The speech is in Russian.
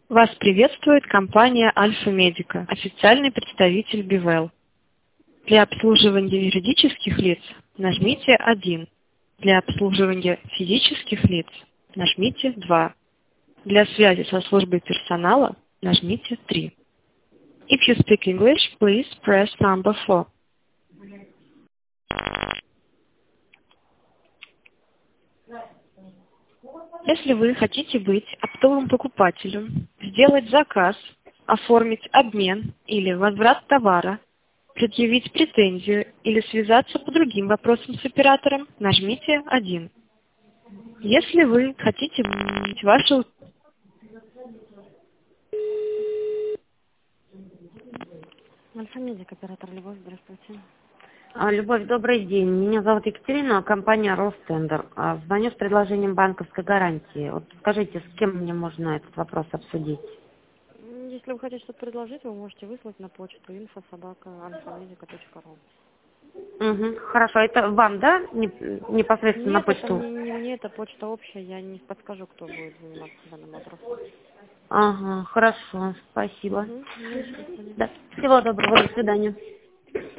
Вас приветствует компания Альфа Медика, официальный представитель БИВЭЛ. Для обслуживания юридических лиц нажмите 1. Для обслуживания физических лиц нажмите 2. Для связи со службой персонала нажмите 3. If you speak English, please press number 4. Если вы хотите быть оптовым покупателем, сделать заказ, оформить обмен или возврат товара, предъявить претензию или связаться по другим вопросам с оператором, нажмите 1. Если вы хотите изменить вашу... Альфа-Медик, оператор Любовь, здравствуйте. Любовь, добрый день. Меня зовут Екатерина, компания Ростендер. Звоню с предложением банковской гарантии. Вот скажите, с кем мне можно этот вопрос обсудить? Если вы хотите что-то предложить, вы можете выслать на почту info@alfamedica.ru. Угу, хорошо, это вам, да? Непосредственно на Нет, это почту? не мне, это почта общая, я не подскажу, кто будет заниматься данным вопросом. Ага, хорошо, спасибо. Угу. Ну, до свидания. Да. Всего доброго, до свидания.